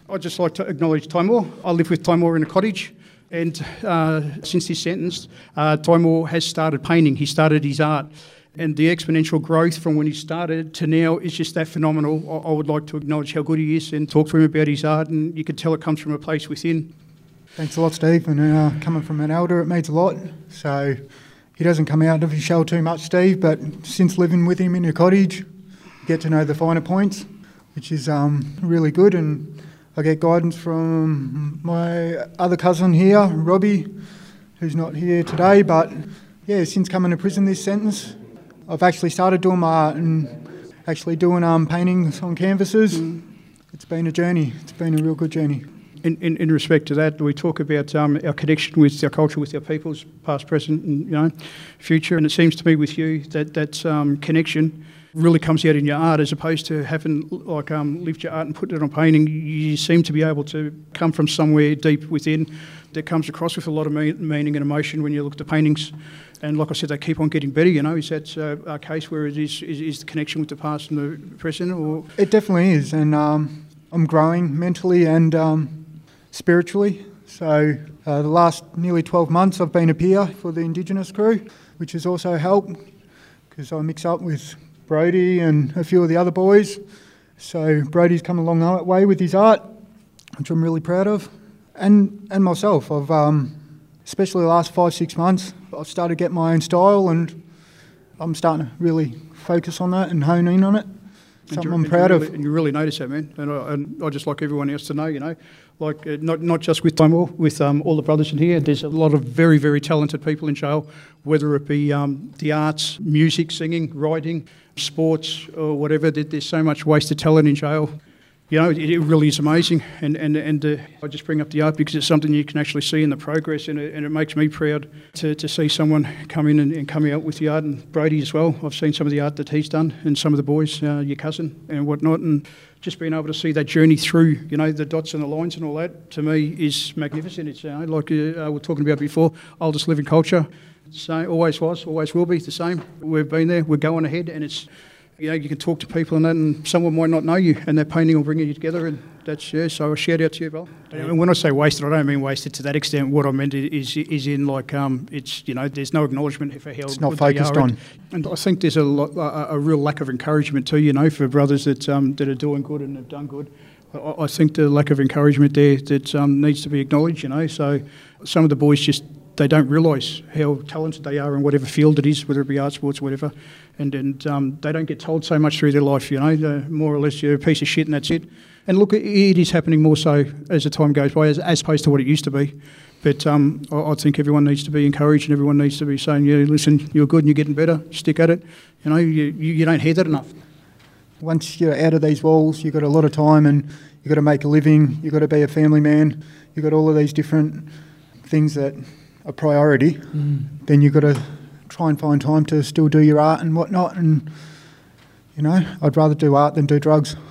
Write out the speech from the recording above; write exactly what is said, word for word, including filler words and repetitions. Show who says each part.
Speaker 1: I'd just like to acknowledge Timor. I live with Timor in a cottage. And uh, since this sentence, uh, Timor has started painting. He started his art. And the exponential growth from when he started to now is just that phenomenal. I, I would like to acknowledge how good he is and talk to him about his art. And you can tell it comes from a place within.
Speaker 2: Thanks a lot, Steve. And uh, coming from an elder, it means a lot. So he doesn't come out of his shell too much, Steve. But since living with him in a cottage, get to know the finer points, which is um, really good. And I get guidance from my other cousin here, Robbie, who's not here today. But yeah, since coming to prison this sentence, I've actually started doing my art and actually doing um, paintings on canvases. Mm. It's been a journey. It's been a real good journey.
Speaker 1: In, in, in respect to that, we talk about um, our connection with our culture, with our peoples, past, present, and you know, future. And it seems to me with you that that um, connection really comes out in your art, as opposed to having like um, lift your art and put it on painting. You seem to be able to come from somewhere deep within that comes across with a lot of me- meaning and emotion when you look at the paintings. And like I said, they keep on getting better. You know, is that uh, our case where it is, is is the connection with the past and the present, or
Speaker 2: it definitely is, and um, I'm growing mentally and um, spiritually. So uh, the last nearly twelve months, I've been a peer for the Indigenous crew, which has also helped because I mix up with Brody and a few of the other boys. So Brody's come a long way with his art, which I'm really proud of, and and myself. I've um, especially the last five six months, I've started to get my own style, and I'm starting to really focus on that and hone in on it. Something I'm proud
Speaker 1: really,
Speaker 2: of.
Speaker 1: And you really notice that, man. And I, and I just like everyone else to know, you know, like uh, not not just with Timor, with um, all the brothers in here. There's a lot of very, very talented people in jail, whether it be um, the arts, music, singing, writing, sports, or whatever. There, there's so much wasted talent in jail. You know, it, it really is amazing. And and and uh, I just bring up the art because it's something you can actually see in the progress, and it, and it makes me proud to, to see someone come in and, and come out with the art. And Brody as well. I've seen some of the art that he's done, and some of the boys, uh, your cousin and whatnot, and just being able to see that journey through, you know, the dots and the lines and all that, to me is magnificent. It's you know, like uh, we were talking about before, oldest living culture. So always was, always will be the same. We've been there. We're going ahead, and it's. You know, you can talk to people and that, and someone might not know you, and that painting will bring you together, and that's, yeah, so a shout out to you, Bill. And when I say wasted, I don't mean wasted to that extent. What I meant is is in, like, um, it's, you know, there's no acknowledgement for how
Speaker 2: it's not focused on.
Speaker 1: And I think there's a, lot, a, a real lack of encouragement too, you know, for brothers that um, that are doing good and have done good. I, I think the lack of encouragement there that um, needs to be acknowledged, you know. So some of the boys just, they don't realise how talented they are in whatever field it is, whether it be art, sports, whatever, and and um, they don't get told so much through their life, you know, uh, more or less you're a piece of shit and that's it. And look, it is happening more so as the time goes by, as, as opposed to what it used to be. But um, I, I think everyone needs to be encouraged, and everyone needs to be saying, yeah, listen, you're good and you're getting better, stick at it. You know, you, you, you don't hear that enough.
Speaker 2: Once you're out of these walls, you've got a lot of time, and you've got to make a living, you've got to be a family man, you've got all of these different things that a priority, mm. then you've got to try and find time to still do your art and whatnot. And, you know, I'd rather do art than do drugs.